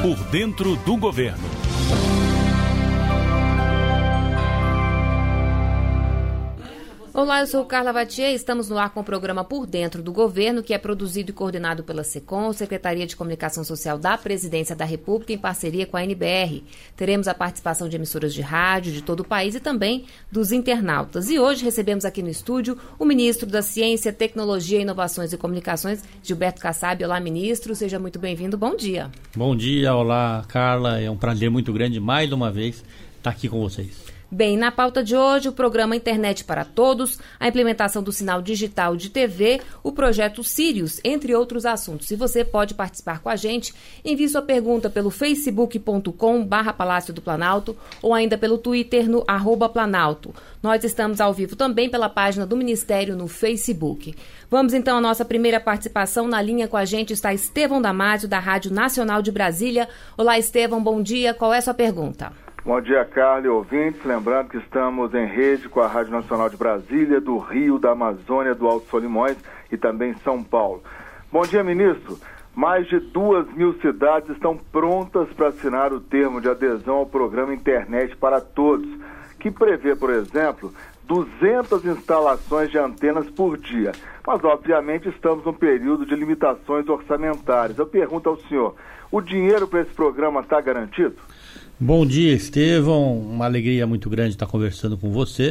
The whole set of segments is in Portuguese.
Por dentro do governo. Olá, eu sou Carla Vatier, estamos no ar com o programa Por Dentro do Governo, que é produzido e coordenado pela SECOM, Secretaria de Comunicação Social da Presidência da República, em parceria com a NBR. Teremos a participação de emissoras de rádio de todo o país e também dos internautas. E hoje recebemos aqui no estúdio o ministro da Ciência, Tecnologia, Inovações e Comunicações, Gilberto Kassab. Olá, ministro, seja muito bem-vindo, bom dia. Bom dia, olá, Carla, é um prazer muito grande mais uma vez estar aqui com vocês. Bem, na pauta de hoje, o programa Internet para Todos, a implementação do sinal digital de TV, o projeto Sirius, entre outros assuntos. E você pode participar com a gente, envie sua pergunta pelo facebook.com/Palácio do Planalto ou ainda pelo Twitter no @Planalto. Nós estamos ao vivo também pela página do Ministério no Facebook. Vamos então à nossa primeira participação. Na linha com a gente está Estevão Damásio, da Rádio Nacional de Brasília. Olá, Estevão, bom dia. Qual é a sua pergunta? Bom dia, Carla e ouvintes. Lembrando que estamos em rede com a Rádio Nacional de Brasília, do Rio, da Amazônia, do Alto Solimões e também São Paulo. Bom dia, ministro. Mais de 2.000 cidades estão prontas para assinar o termo de adesão ao programa Internet para Todos, que prevê, por exemplo, 200 instalações de antenas por dia. Mas, obviamente, estamos num período de limitações orçamentárias. Eu pergunto ao senhor, o dinheiro para esse programa está garantido? Bom dia, Estevão, uma alegria muito grande estar conversando com você.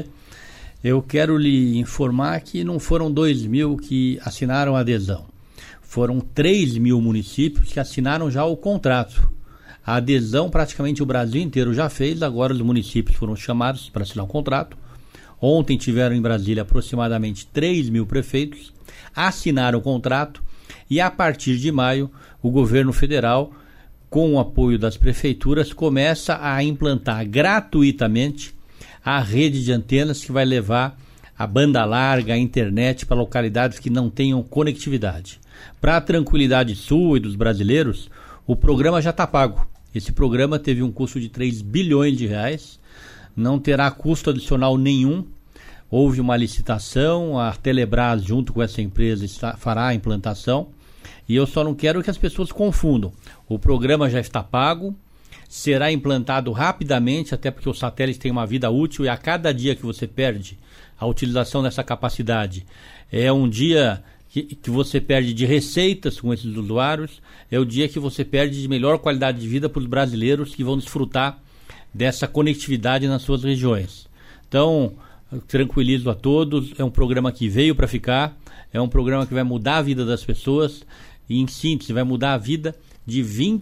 Eu quero lhe informar que não foram 2.000 que assinaram a adesão, foram 3.000 municípios que assinaram já o contrato. A adesão praticamente o Brasil inteiro já fez, agora os municípios foram chamados para assinar o contrato. Ontem tiveram em Brasília aproximadamente 3.000 prefeitos, assinaram o contrato e a partir de maio o governo federal, com o apoio das prefeituras, começa a implantar gratuitamente a rede de antenas que vai levar a banda larga, a internet para localidades que não tenham conectividade. Para a tranquilidade sua e dos brasileiros, o programa já está pago. Esse programa teve um custo de 3 bilhões de reais, não terá custo adicional nenhum. Houve uma licitação, a Telebrás, junto com essa empresa, fará a implantação. E eu só não quero que as pessoas confundam. O programa já está pago, será implantado rapidamente, até porque o satélite tem uma vida útil e a cada dia que você perde a utilização dessa capacidade, é um dia que você perde de receitas com esses usuários, é o dia que você perde de melhor qualidade de vida para os brasileiros que vão desfrutar dessa conectividade nas suas regiões. Então, tranquilizo a todos, é um programa que veio para ficar, é um programa que vai mudar a vida das pessoas e, em síntese, vai mudar a vida de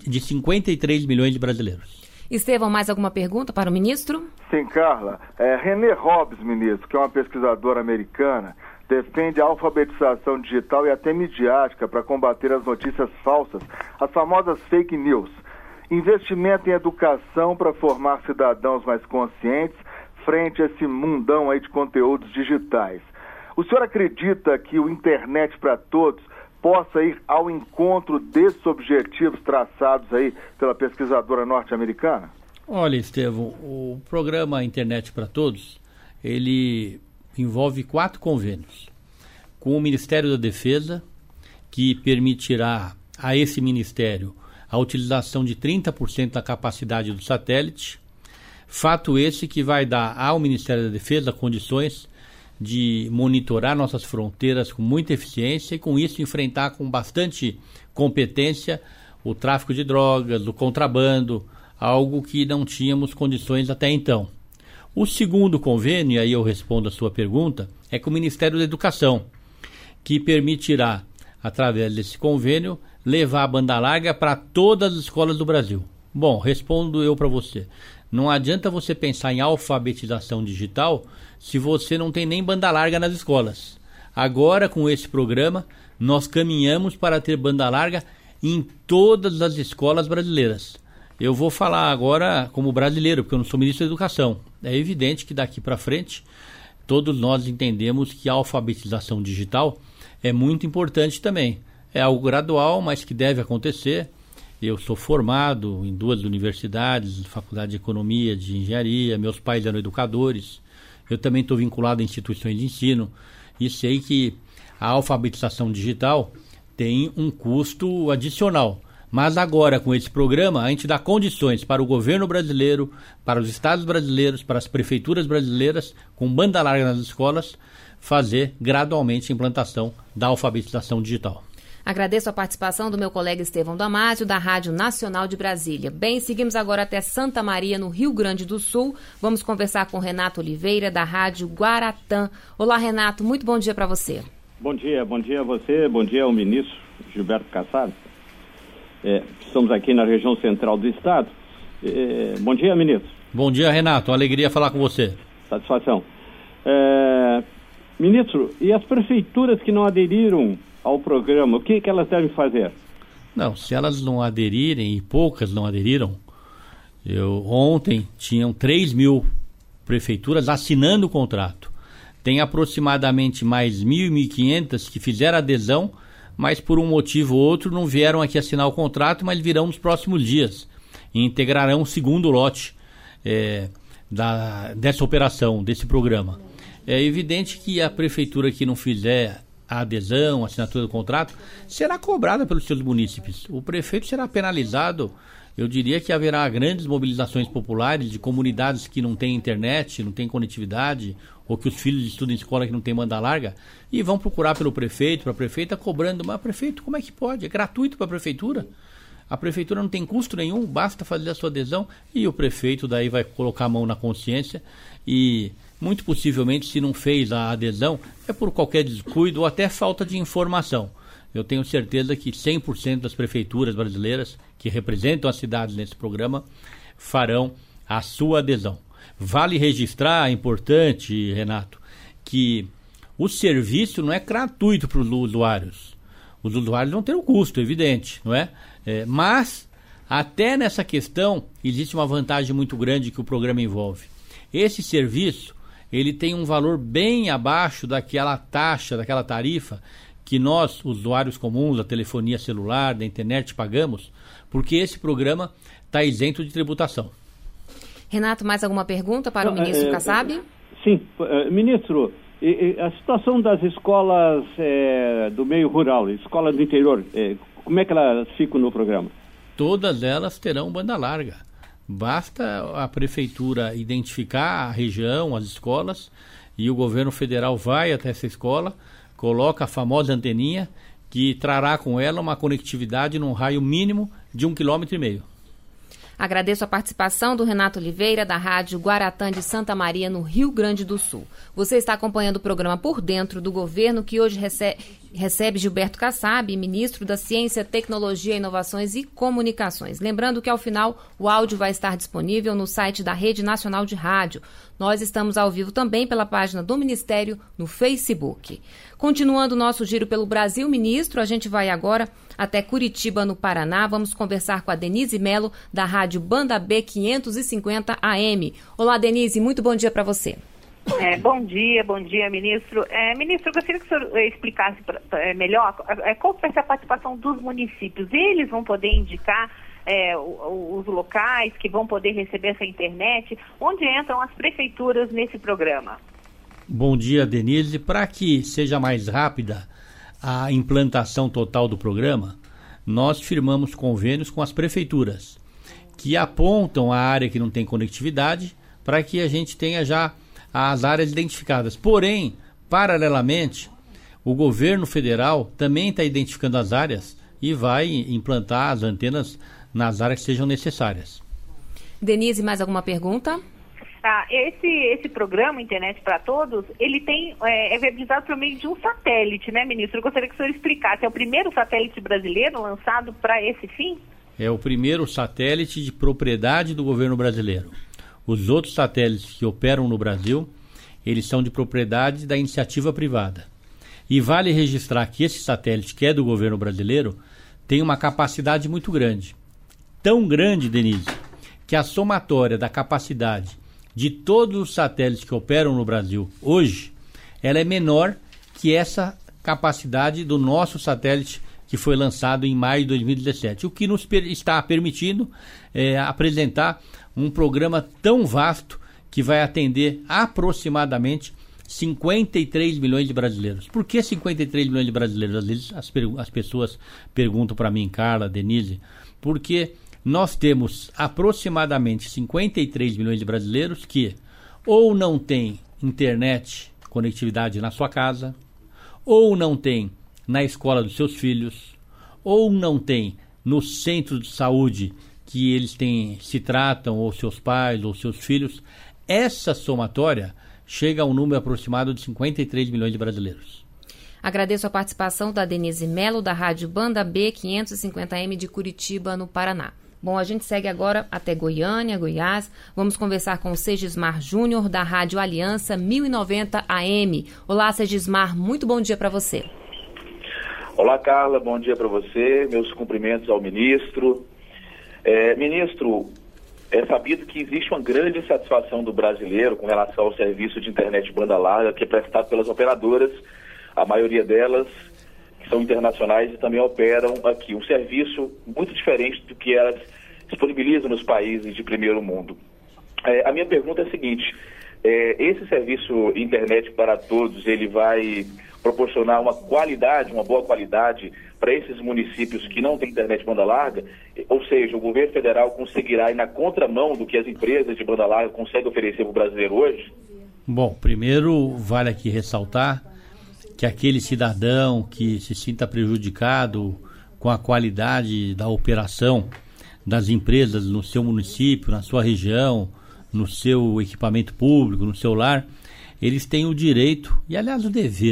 53 milhões de brasileiros. Estevão, mais alguma pergunta para o ministro? Sim, Carla. René Hobbs, ministro, que é uma pesquisadora americana, defende a alfabetização digital e até midiática para combater as notícias falsas, as famosas fake news. Investimento em educação para formar cidadãos mais conscientes frente a esse mundão aí de conteúdos digitais. O senhor acredita que o Internet para Todos possa ir ao encontro desses objetivos traçados aí pela pesquisadora norte-americana? Olha, Estevão, o programa Internet para Todos, ele envolve 4 convênios. Com o Ministério da Defesa, que permitirá a esse ministério a utilização de 30% da capacidade do satélite. Fato esse que vai dar ao Ministério da Defesa condições de monitorar nossas fronteiras com muita eficiência e com isso enfrentar com bastante competência o tráfico de drogas, o contrabando, algo que não tínhamos condições até então. O segundo convênio, e aí eu respondo a sua pergunta, é com o Ministério da Educação, que permitirá, através desse convênio, levar a banda larga para todas as escolas do Brasil. Bom, respondo eu para você. Não adianta você pensar em alfabetização digital se você não tem nem banda larga nas escolas. Agora, com esse programa, nós caminhamos para ter banda larga em todas as escolas brasileiras. Eu vou falar agora como brasileiro, porque eu não sou ministro da Educação. É evidente que daqui para frente, todos nós entendemos que a alfabetização digital é muito importante também. É algo gradual, mas que deve acontecer. Eu sou formado em 2 universidades, Faculdade de Economia, de Engenharia, meus pais eram educadores. Eu também estou vinculado a instituições de ensino e sei que a alfabetização digital tem um custo adicional. Mas agora, com esse programa, a gente dá condições para o governo brasileiro, para os estados brasileiros, para as prefeituras brasileiras, com banda larga nas escolas, fazer gradualmente a implantação da alfabetização digital. Agradeço a participação do meu colega Estevão Damásio, da Rádio Nacional de Brasília. Bem, seguimos agora até Santa Maria, no Rio Grande do Sul. Vamos conversar com Renato Oliveira, da Rádio Guaratã. Olá, Renato, muito bom dia para você. Bom dia a você, bom dia ao ministro Gilberto Kassab. Estamos aqui na região central do estado. Bom dia, ministro. Bom dia, Renato, alegria falar com você. Satisfação. Ministro, e as prefeituras que não aderiram ao programa, o que elas devem fazer? Não, se elas não aderirem, e poucas não aderiram, ontem tinham 3.000 prefeituras assinando o contrato. Tem aproximadamente mais 1.500 que fizeram adesão, mas por um motivo ou outro não vieram aqui assinar o contrato, mas virão nos próximos dias e integrarão o segundo lote dessa operação, desse programa. É evidente que a prefeitura que não fizer a adesão, a assinatura do contrato, será cobrada pelos seus munícipes. O prefeito será penalizado. Eu diria que haverá grandes mobilizações populares de comunidades que não têm internet, não têm conectividade, ou que os filhos estudam em escola que não tem banda larga, e vão procurar pelo prefeito, para a prefeita, cobrando. Mas prefeito, como é que pode? É gratuito para a prefeitura. A prefeitura não tem custo nenhum, basta fazer a sua adesão, e o prefeito daí vai colocar a mão na consciência e, muito possivelmente, se não fez a adesão, é por qualquer descuido ou até falta de informação. Eu tenho certeza que 100% das prefeituras brasileiras que representam as cidades nesse programa farão a sua adesão. Vale registrar, é importante, Renato, que o serviço não é gratuito para os usuários. Os usuários vão ter um custo, evidente, não é? Mas, até nessa questão, existe uma vantagem muito grande que o programa envolve. Esse serviço, ele tem um valor bem abaixo daquela taxa, daquela tarifa que nós, usuários comuns da telefonia celular, da internet, pagamos, porque esse programa está isento de tributação. Renato, mais alguma pergunta para o ministro Kassab? Sim, ministro, a situação das escolas do meio rural, escolas do interior, como é que elas ficam no programa? Todas elas terão banda larga. Basta a prefeitura identificar a região, as escolas, e o governo federal vai até essa escola, coloca a famosa anteninha, que trará com ela uma conectividade num raio mínimo de 1,5 km. Agradeço a participação do Renato Oliveira, da Rádio Guaratã de Santa Maria, no Rio Grande do Sul. Você está acompanhando o programa Por Dentro do Governo, que hoje recebe Gilberto Kassab, ministro da Ciência, Tecnologia, Inovações e Comunicações. Lembrando que, ao final, o áudio vai estar disponível no site da Rede Nacional de Rádio. Nós estamos ao vivo também pela página do Ministério no Facebook. Continuando o nosso giro pelo Brasil, ministro, a gente vai agora até Curitiba, no Paraná. Vamos conversar com a Denise Mello, da Rádio Banda B 550 AM. Olá, Denise, muito bom dia para você. Bom dia, ministro. Ministro, eu gostaria que o senhor explicasse melhor qual vai ser a participação dos municípios. Eles vão poder indicar os locais que vão poder receber essa internet, onde entram as prefeituras nesse programa. Bom dia, Denise. Para que seja mais rápida a implantação total do programa, nós firmamos convênios com as prefeituras, que apontam a área que não tem conectividade, para que a gente tenha já as áreas identificadas. Porém, paralelamente, o governo federal também está identificando as áreas e vai implantar as antenas nas áreas que sejam necessárias. Denise, mais alguma pergunta? Esse programa Internet para Todos, ele é viabilizado por meio de um satélite, né, ministro? Eu gostaria que o senhor explicasse. É o primeiro satélite brasileiro lançado para esse fim? É o primeiro satélite de propriedade do governo brasileiro. Os outros satélites que operam no Brasil, eles são de propriedade da iniciativa privada. E vale registrar que esse satélite, que é do governo brasileiro, tem uma capacidade muito grande. Tão grande, Denise, que a somatória da capacidade de todos os satélites que operam no Brasil hoje, ela é menor que essa capacidade do nosso satélite que foi lançado em maio de 2017, o que nos está permitindo apresentar um programa tão vasto que vai atender aproximadamente 53 milhões de brasileiros. Por que 53 milhões de brasileiros? Às vezes as pessoas perguntam para mim, Carla, Denise, porque nós temos aproximadamente 53 milhões de brasileiros que ou não têm internet, conectividade na sua casa, ou não tem na escola dos seus filhos, ou não tem no centro de saúde que eles se tratam, ou seus pais, ou seus filhos. Essa somatória chega a um número aproximado de 53 milhões de brasileiros. Agradeço a participação da Denise Melo, da Rádio Banda B 550M de Curitiba, no Paraná. Bom, a gente segue agora até Goiânia, Goiás. Vamos conversar com o Segismar Júnior, da Rádio Aliança 1090 AM. Olá, Segismar, muito bom dia para você. Olá, Carla, bom dia para você. Meus cumprimentos ao ministro. Ministro, é sabido que existe uma grande insatisfação do brasileiro com relação ao serviço de internet banda larga que é prestado pelas operadoras, a maioria delas que são internacionais e também operam aqui. Um serviço muito diferente do que elas disponibilizam nos países de primeiro mundo. A minha pergunta é a seguinte: esse serviço internet para todos, ele vai proporcionar uma boa qualidade para esses municípios que não têm internet banda larga? Ou seja, o governo federal conseguirá ir na contramão do que as empresas de banda larga conseguem oferecer para o brasileiro hoje? Bom, primeiro vale aqui ressaltar que aquele cidadão que se sinta prejudicado com a qualidade da operação das empresas no seu município, na sua região, no seu equipamento público, no seu lar, eles têm o direito, e aliás o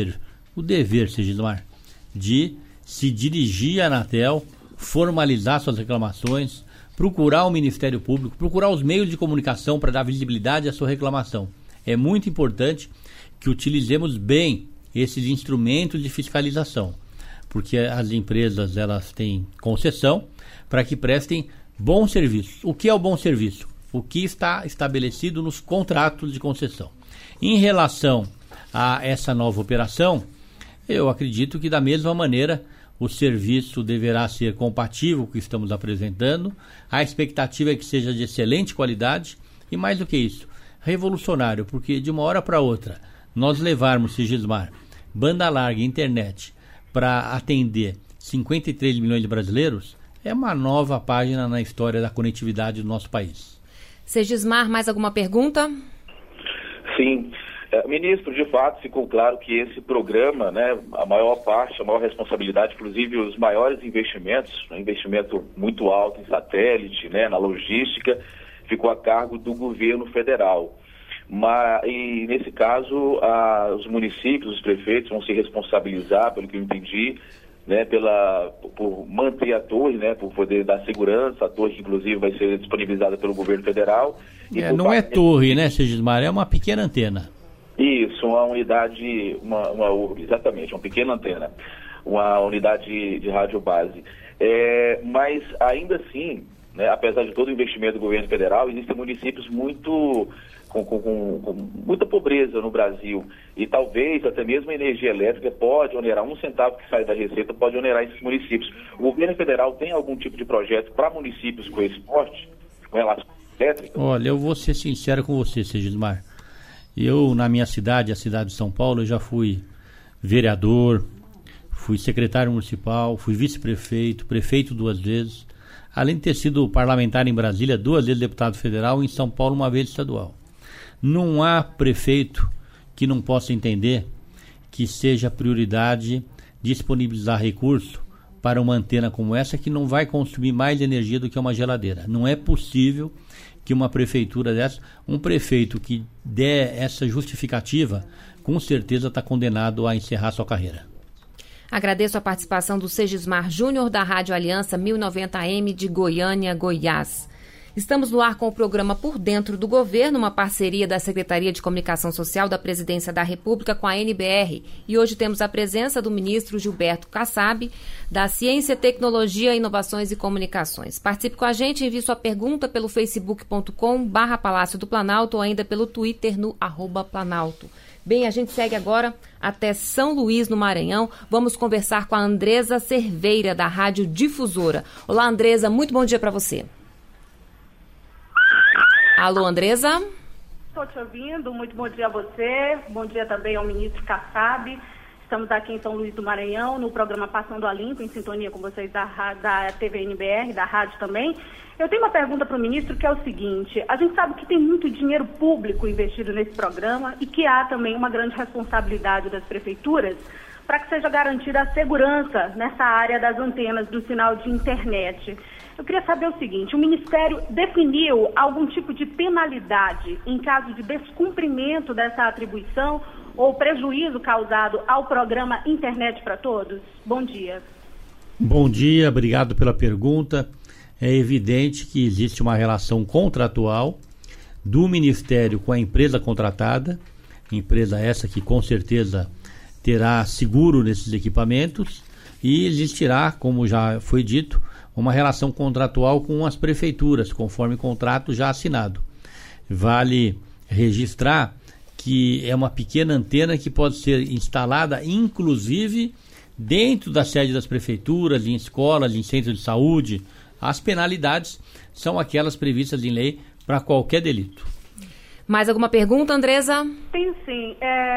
dever, Segismar, de se dirigir à Anatel, formalizar suas reclamações, procurar o Ministério Público, procurar os meios de comunicação para dar visibilidade à sua reclamação. É muito importante que utilizemos bem esses instrumentos de fiscalização, porque as empresas elas têm concessão para que prestem bom serviço. O que é o bom serviço? O que está estabelecido nos contratos de concessão. Em relação a essa nova operação, eu acredito que da mesma maneira o serviço deverá ser compatível com o que estamos apresentando. A expectativa é que seja de excelente qualidade e, mais do que isso, revolucionário, porque de uma hora para outra nós levarmos, Segismar, banda larga e internet para atender 53 milhões de brasileiros é uma nova página na história da conectividade do nosso país. Segismar, mais alguma pergunta? Sim. Ministro, de fato, ficou claro que esse programa, né, a maior responsabilidade, inclusive os maiores investimentos, um investimento muito alto em satélite, né, na logística, ficou a cargo do governo federal. E nesse caso, os municípios, os prefeitos vão se responsabilizar, pelo que eu entendi, né, por manter a torre, né, por poder dar segurança, a torre que inclusive vai ser disponibilizada pelo governo federal. Não é torre, né, Segismar? É uma pequena antena. Isso, uma unidade, exatamente, uma pequena antena, uma unidade de rádio base. Mas ainda assim, né, apesar de todo o investimento do governo federal, existem municípios com muita pobreza no Brasil, e talvez até mesmo a energia elétrica pode onerar, 1 centavo que sai da receita pode onerar esses municípios. O governo federal tem algum tipo de projeto para municípios com esse porte, com relação à elétrica? Olha, eu vou ser sincero com você, Segismar. Eu, na minha cidade, a cidade de São Paulo, eu já fui vereador, fui secretário municipal, fui vice-prefeito, prefeito 2 vezes, além de ter sido parlamentar em Brasília, 2 vezes deputado federal, e em São Paulo 1 vez estadual. Não há prefeito que não possa entender que seja prioridade disponibilizar recurso para uma antena como essa, que não vai consumir mais energia do que uma geladeira. Não é possível que uma prefeitura dessa, um prefeito que der essa justificativa, com certeza está condenado a encerrar sua carreira. Agradeço a participação do Segismar Júnior, da Rádio Aliança 1090 AM de Goiânia, Goiás. Estamos no ar com o programa Por Dentro do Governo, uma parceria da Secretaria de Comunicação Social da Presidência da República com a NBR. E hoje temos a presença do ministro Gilberto Kassab, da Ciência, Tecnologia, Inovações e Comunicações. Participe com a gente, envie sua pergunta pelo facebook.com/Palácio do Planalto ou ainda pelo Twitter no @Planalto. Bem, a gente segue agora até São Luís, no Maranhão. Vamos conversar com a Andresa Cerveira, da Rádio Difusora. Olá, Andresa, muito bom dia para você. Alô, Andresa? Estou te ouvindo. Muito bom dia a você. Bom dia também ao ministro Kassab. Estamos aqui em São Luís do Maranhão, no programa Passando a Limpo, em sintonia com vocês da TVNBR, da rádio também. Eu tenho uma pergunta para o ministro, que é o seguinte: a gente sabe que tem muito dinheiro público investido nesse programa e que há também uma grande responsabilidade das prefeituras para que seja garantida a segurança nessa área das antenas do sinal de internet. Eu queria saber o seguinte: o Ministério definiu algum tipo de penalidade em caso de descumprimento dessa atribuição ou prejuízo causado ao programa Internet para Todos? Bom dia. Bom dia, obrigado pela pergunta. É evidente que existe uma relação contratual do Ministério com a empresa contratada, empresa essa que com certeza terá seguro nesses equipamentos, e existirá, como já foi dito, uma relação contratual com as prefeituras, conforme contrato já assinado. Vale registrar que é uma pequena antena que pode ser instalada, inclusive, dentro da sede das prefeituras, em escolas, em centros de saúde. As penalidades são aquelas previstas em lei para qualquer delito. Mais alguma pergunta, Andresa? Tenho sim.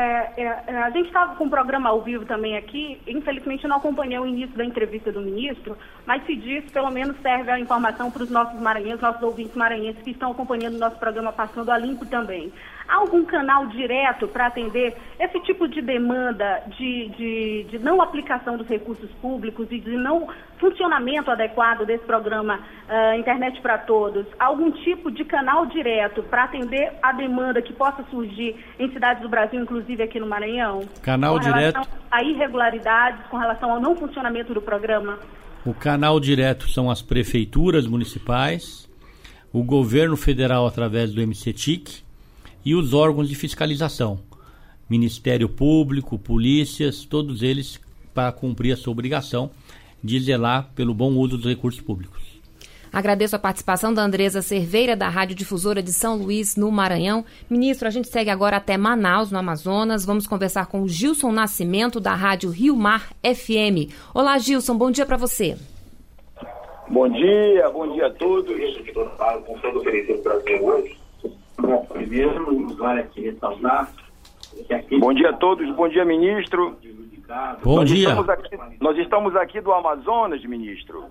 A gente estava com um programa ao vivo também aqui. Infelizmente, eu não acompanhei o início da entrevista do ministro, mas se diz, pelo menos serve a informação para os nossos maranhenses, nossos ouvintes maranhenses que estão acompanhando o nosso programa Passando a Limpo também. Há algum canal direto para atender esse tipo de demanda de não aplicação dos recursos públicos e de não funcionamento adequado desse programa Internet para Todos? Algum tipo de canal direto para atender a demanda que possa surgir em cidades do Brasil, inclusive aqui no Maranhão? Canal direto. Com relação a irregularidades, com relação ao não funcionamento do programa? O canal direto são as prefeituras municipais, o governo federal através do MCTIC, e os órgãos de fiscalização, Ministério Público, polícias, todos eles para cumprir a sua obrigação de zelar pelo bom uso dos recursos públicos. Agradeço a participação da Andresa Cerveira, da Rádio Difusora de São Luís, no Maranhão. Ministro, a gente segue agora até Manaus, no Amazonas. Vamos conversar com o Gilson Nascimento, da Rádio Rio Mar FM. Olá, Gilson, bom dia para você. Bom dia a todos. Com todo o Brasil hoje. Bom, primeiro, vale aqui ressaltar que aqui... Bom dia a todos, bom dia, ministro. Bom dia. Nós estamos aqui do Amazonas, ministro,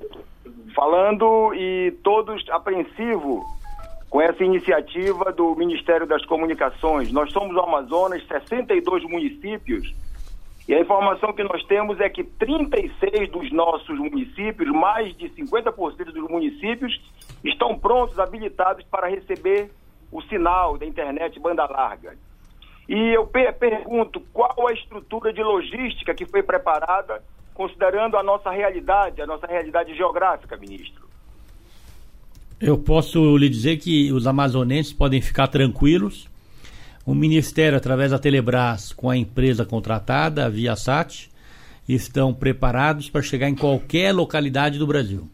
falando e todos apreensivos com essa iniciativa do Ministério das Comunicações. Nós somos o Amazonas, 62 municípios, e a informação que nós temos é que 36 dos nossos municípios, mais de 50% dos municípios, estão prontos, habilitados para receber o sinal da internet banda larga. E eu pergunto, qual a estrutura de logística que foi preparada, considerando a nossa realidade geográfica, ministro? Eu posso lhe dizer que os amazonenses podem ficar tranquilos. O Ministério, através da Telebrás, com a empresa contratada, a Viasat, estão preparados para chegar em qualquer localidade do Brasil.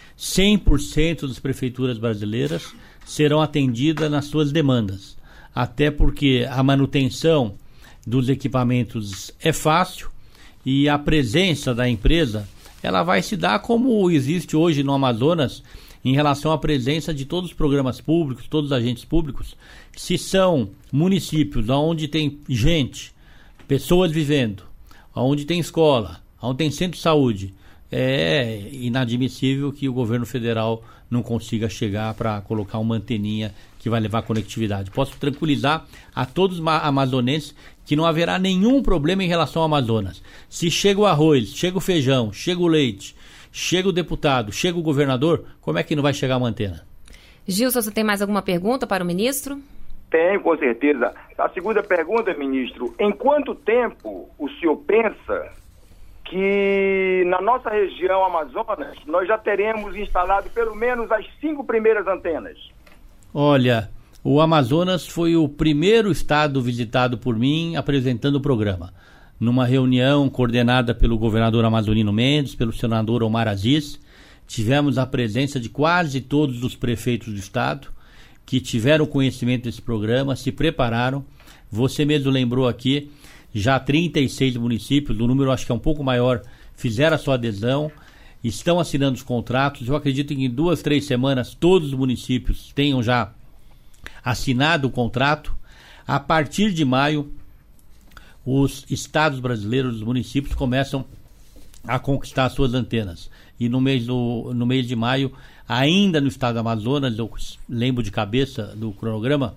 100% das prefeituras brasileiras serão atendidas nas suas demandas, até porque a manutenção dos equipamentos é fácil e a presença da empresa ela vai se dar como existe hoje no Amazonas em relação à presença de todos os programas públicos, todos os agentes públicos. Se são municípios onde tem gente, pessoas vivendo, onde tem escola, onde tem centro de saúde, é inadmissível que o governo federal não consiga chegar para colocar uma anteninha que vai levar conectividade. Posso tranquilizar a todos os amazonenses que não haverá nenhum problema em relação ao Amazonas. Se chega o arroz, chega o feijão, chega o leite, chega o deputado, chega o governador, como é que não vai chegar uma antena? Gilson, você tem mais alguma pergunta para o ministro? Tenho, com certeza. A segunda pergunta, ministro, em quanto tempo o senhor pensa que na nossa região Amazonas nós já teremos instalado pelo menos as 5 primeiras antenas? Olha, o Amazonas foi o primeiro estado visitado por mim apresentando o programa. Numa reunião coordenada pelo governador Amazonino Mendes, pelo senador Omar Aziz, tivemos a presença de quase todos os prefeitos do estado que tiveram conhecimento desse programa, se prepararam. Você mesmo lembrou aqui, já 36 municípios, o número acho que é um pouco maior, fizeram a sua adesão, estão assinando os contratos. Eu acredito que em 2, 3 semanas todos os municípios tenham já assinado o contrato. A partir de maio, os estados brasileiros, os municípios começam a conquistar suas antenas. E no mês de maio, ainda no estado do Amazonas, eu lembro de cabeça do cronograma,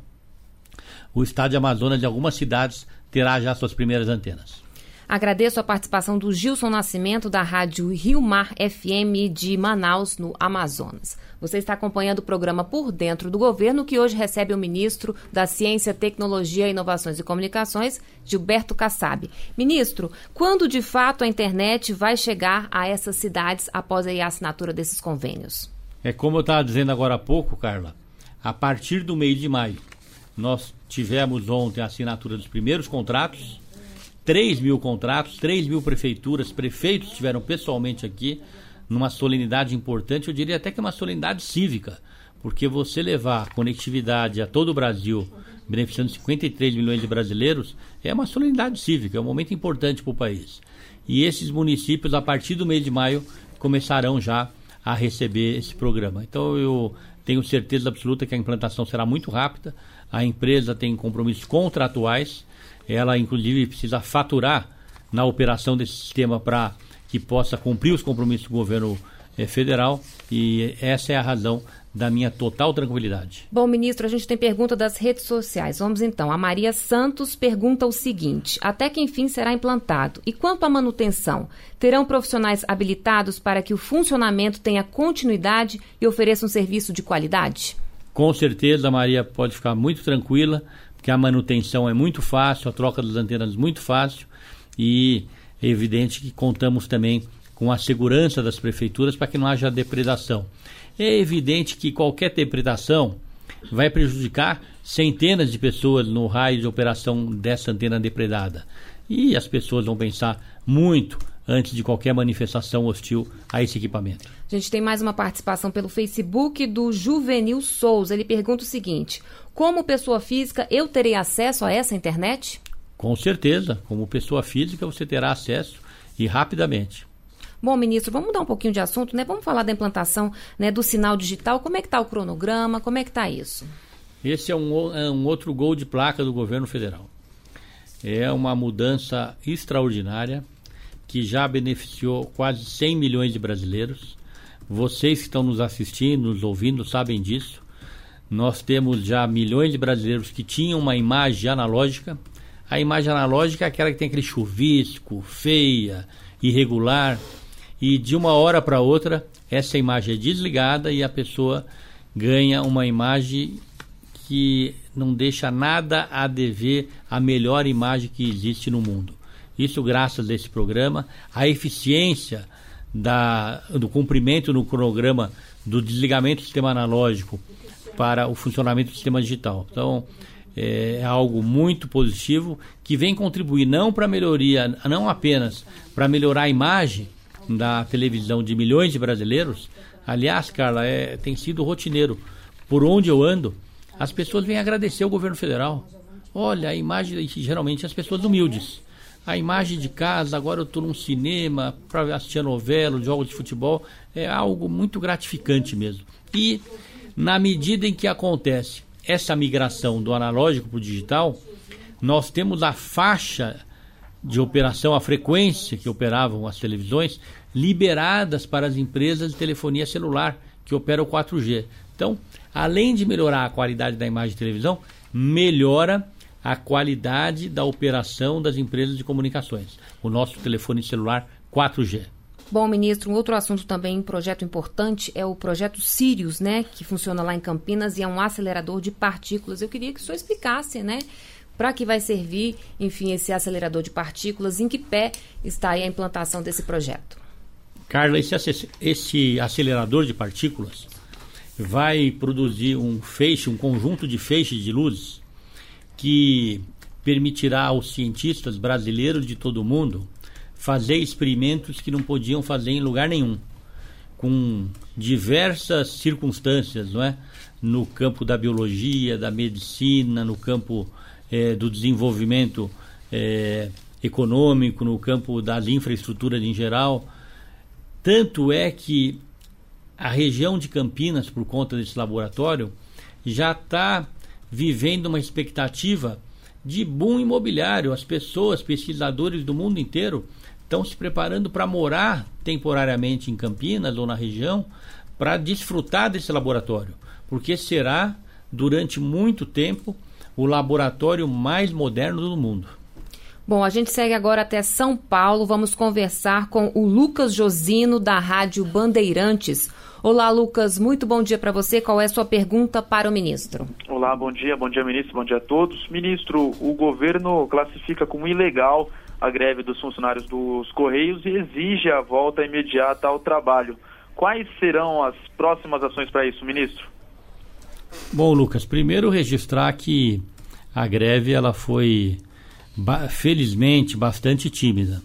o estado de Amazonas, de algumas cidades, terá já suas primeiras antenas. Agradeço a participação do Gilson Nascimento, da Rádio Rio Mar FM de Manaus, no Amazonas. Você está acompanhando o programa Por Dentro do Governo, que hoje recebe o ministro da Ciência, Tecnologia, Inovações e Comunicações, Gilberto Kassab. Ministro, quando de fato a internet vai chegar a essas cidades após a assinatura desses convênios? Como eu estava dizendo agora há pouco, Carla, a partir do mês de maio, nós tivemos ontem a assinatura dos primeiros contratos, 3.000 contratos, 3.000 prefeituras, prefeitos estiveram pessoalmente aqui numa solenidade importante, eu diria até que é uma solenidade cívica, porque você levar conectividade a todo o Brasil, beneficiando 53 milhões de brasileiros, é uma solenidade cívica, é um momento importante para o país. E esses municípios, a partir do mês de maio, começarão já a receber esse programa. Então eu tenho certeza absoluta que a implantação será muito rápida, a empresa tem compromissos contratuais, ela inclusive precisa faturar na operação desse sistema para que possa cumprir os compromissos do governo federal, e essa é a razão da minha total tranquilidade. Bom, ministro, a gente tem pergunta das redes sociais. Vamos então. A Maria Santos pergunta o seguinte: até que enfim será implantado? E quanto à manutenção, terão profissionais habilitados para que o funcionamento tenha continuidade e ofereça um serviço de qualidade? Com certeza, a Maria pode ficar muito tranquila, porque a manutenção é muito fácil, a troca das antenas é muito fácil, e é evidente que contamos também com a segurança das prefeituras para que não haja depredação. É evidente que qualquer depredação vai prejudicar centenas de pessoas no raio de operação dessa antena depredada. E as pessoas vão pensar muito antes de qualquer manifestação hostil a esse equipamento. A gente tem mais uma participação pelo Facebook do Juvenil Souza. Ele pergunta o seguinte: como pessoa física, eu terei acesso a essa internet? Com certeza, como pessoa física você terá acesso, e rapidamente. Bom, ministro, vamos mudar um pouquinho de assunto, né? Vamos falar da implantação, né, do sinal digital. Como é que está o cronograma? Como é que está isso? Esse é um outro gol de placa do governo federal. É uma mudança extraordinária que já beneficiou quase 100 milhões de brasileiros. Vocês que estão nos assistindo, nos ouvindo, sabem disso. Nós temos já milhões de brasileiros que tinham uma imagem analógica. A imagem analógica é aquela que tem aquele chuvisco, feia, irregular, e de uma hora para outra essa imagem é desligada e a pessoa ganha uma imagem que não deixa nada a dever à melhor imagem que existe no mundo. Isso graças a esse programa, a eficiência do cumprimento no cronograma do desligamento do sistema analógico para o funcionamento do sistema digital. Então, é algo muito positivo que vem contribuir não para melhoria, não apenas para melhorar a imagem da televisão de milhões de brasileiros. Aliás, Carla, tem sido rotineiro. Por onde eu ando, as pessoas vêm agradecer ao governo federal. Olha, a imagem, geralmente as pessoas humildes. A imagem de casa, agora eu estou num cinema para assistir a novela, jogos de futebol, é algo muito gratificante mesmo. E na medida em que acontece essa migração do analógico para o digital, nós temos a faixa de operação, a frequência que operavam as televisões, liberadas para as empresas de telefonia celular que operam o 4G. Então, além de melhorar a qualidade da imagem de televisão, melhora a qualidade da operação das empresas de comunicações. O nosso telefone celular 4G. Bom, ministro, um outro assunto também, um projeto importante, é o projeto Sirius, né, que funciona lá em Campinas e é um acelerador de partículas. Eu queria que o senhor explicasse, né, para que vai servir, enfim, esse acelerador de partículas, em que pé está aí a implantação desse projeto? Carla, esse acelerador de partículas vai produzir um conjunto de feixes de luzes que permitirá aos cientistas brasileiros de todo o mundo fazer experimentos que não podiam fazer em lugar nenhum, com diversas circunstâncias, não é? No campo da biologia, da medicina, no campo do desenvolvimento econômico, no campo das infraestruturas em geral. Tanto é que a região de Campinas, por conta desse laboratório, já está vivendo uma expectativa de boom imobiliário. As pessoas, pesquisadores do mundo inteiro, estão se preparando para morar temporariamente em Campinas ou na região para desfrutar desse laboratório, porque será, durante muito tempo, o laboratório mais moderno do mundo. Bom, a gente segue agora até São Paulo. Vamos conversar com o Lucas Josino, da Rádio Bandeirantes. Olá, Lucas. Muito bom dia para você. Qual é a sua pergunta para o ministro? Olá, bom dia, ministro. Bom dia a todos. Ministro, o governo classifica como ilegal a greve dos funcionários dos Correios e exige a volta imediata ao trabalho. Quais serão as próximas ações para isso, ministro? Bom, Lucas, primeiro registrar que a greve ela foi, felizmente, bastante tímida.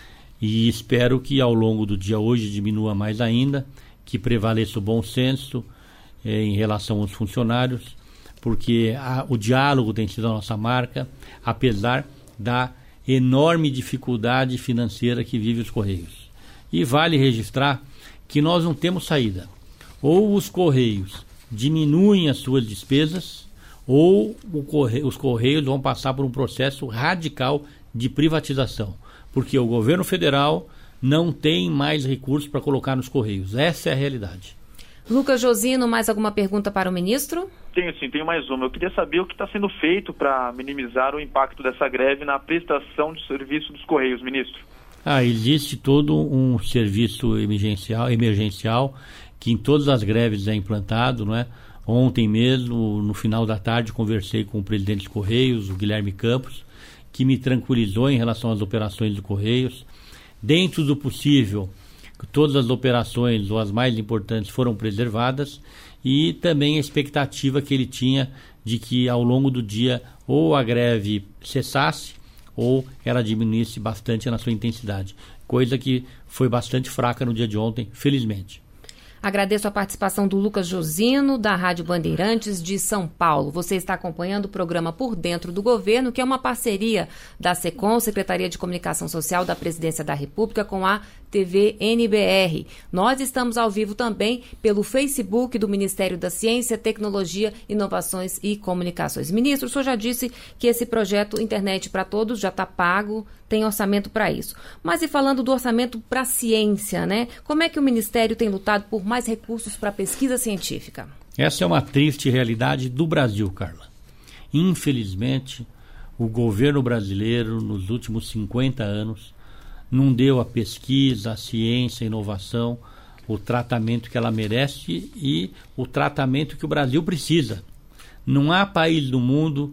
E espero que ao longo do dia hoje diminua mais ainda, que prevaleça o bom senso em relação aos funcionários, porque o diálogo tem sido a nossa marca, apesar da enorme dificuldade financeira que vive os Correios. E vale registrar que nós não temos saída. Ou os Correios diminuem as suas despesas, ou os Correios vão passar por um processo radical de privatização, porque o governo federal não tem mais recursos para colocar nos Correios. Essa é a realidade. Lucas Josino, mais alguma pergunta para o ministro? Tenho mais uma. Eu queria saber o que está sendo feito para minimizar o impacto dessa greve na prestação de serviço dos Correios, ministro. Existe todo um serviço emergencial que em todas as greves é implantado, não é? Ontem mesmo, no final da tarde, conversei com o presidente dos Correios, o Guilherme Campos, que me tranquilizou em relação às operações dos Correios. Dentro do possível, todas as operações, ou as mais importantes, foram preservadas, e também a expectativa que ele tinha de que ao longo do dia ou a greve cessasse ou ela diminuísse bastante na sua intensidade, coisa que foi bastante fraca no dia de ontem, felizmente. Agradeço a participação do Lucas Josino, da Rádio Bandeirantes de São Paulo. Você está acompanhando o programa Por Dentro do Governo, que é uma parceria da SECOM, Secretaria de Comunicação Social da Presidência da República, com a TV NBR. Nós estamos ao vivo também pelo Facebook do Ministério da Ciência, Tecnologia, Inovações e Comunicações. Ministro, o senhor já disse que esse projeto Internet para Todos já está pago, tem orçamento para isso. Mas e falando do orçamento para a ciência, né? Como é que o Ministério tem lutado por mais recursos para a pesquisa científica? Essa é uma triste realidade do Brasil, Carla. Infelizmente, o governo brasileiro, nos últimos 50 anos, não deu à pesquisa, à ciência, à inovação o tratamento que ela merece e o tratamento que o Brasil precisa. Não há país do mundo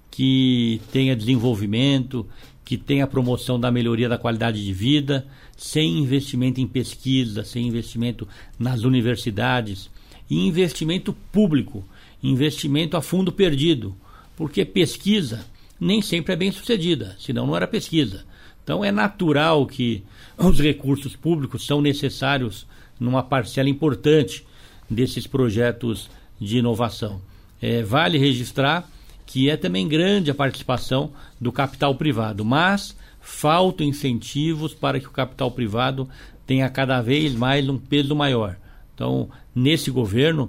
que tenha desenvolvimento, que tenha promoção da melhoria da qualidade de vida, sem investimento em pesquisa, sem investimento nas universidades e investimento público, investimento a fundo perdido, porque pesquisa nem sempre é bem sucedida, senão não era pesquisa. Então é natural que os recursos públicos são necessários numa parcela importante desses projetos de inovação. Vale registrar que é também grande a participação do capital privado, mas faltam incentivos para que o capital privado tenha cada vez mais um peso maior. Então, nesse governo,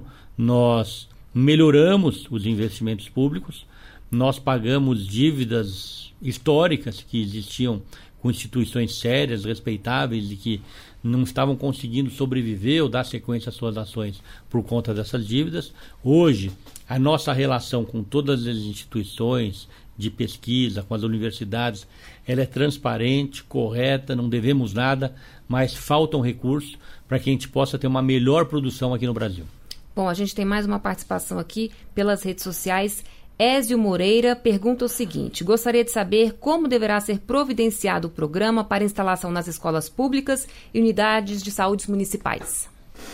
nós melhoramos os investimentos públicos, nós pagamos dívidas históricas que existiam com instituições sérias, respeitáveis e que não estavam conseguindo sobreviver ou dar sequência às suas ações por conta dessas dívidas. Hoje, a nossa relação com todas as instituições de pesquisa, com as universidades, ela é transparente, correta, não devemos nada, mas faltam recursos para que a gente possa ter uma melhor produção aqui no Brasil. Bom, a gente tem mais uma participação aqui pelas redes sociais. Ézio Moreira pergunta o seguinte: gostaria de saber como deverá ser providenciado o programa para instalação nas escolas públicas e unidades de saúde municipais.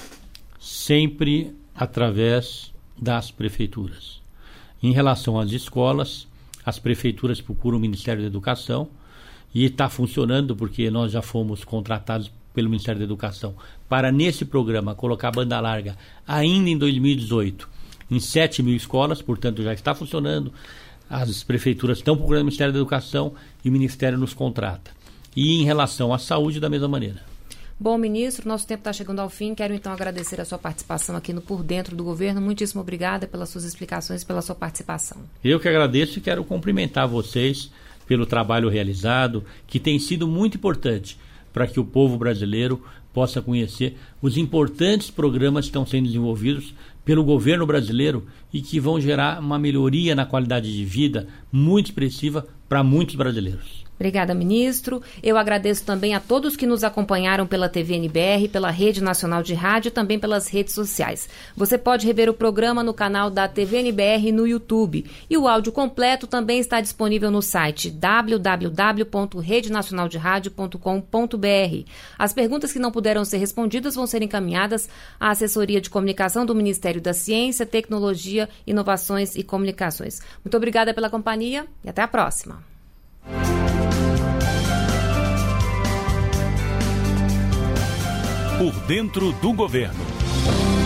Sempre através das prefeituras. Em relação às escolas, as prefeituras procuram o Ministério da Educação e está funcionando porque nós já fomos contratados pelo Ministério da Educação para, nesse programa, colocar banda larga ainda em 2018 em 7.000 escolas, portanto já está funcionando. As prefeituras estão procurando o Ministério da Educação e o Ministério nos contrata. E em relação à saúde, da mesma maneira. Bom, ministro, nosso tempo está chegando ao fim. Quero então agradecer a sua participação aqui no Por Dentro do Governo. Muitíssimo obrigada pelas suas explicações e pela sua participação. Eu que agradeço e quero cumprimentar vocês pelo trabalho realizado, que tem sido muito importante para que o povo brasileiro possa conhecer os importantes programas que estão sendo desenvolvidos pelo governo brasileiro e que vão gerar uma melhoria na qualidade de vida muito expressiva para muitos brasileiros. Obrigada, ministro. Eu agradeço também a todos que nos acompanharam pela TV NBR, pela Rede Nacional de Rádio e também pelas redes sociais. Você pode rever o programa no canal da TV NBR no YouTube. E o áudio completo também está disponível no site www.redenacionalderadio.com.br. As perguntas que não puderam ser respondidas vão ser encaminhadas à Assessoria de Comunicação do Ministério da Ciência, Tecnologia, Inovações e Comunicações. Muito obrigada pela companhia e até a próxima. Por Dentro do Governo.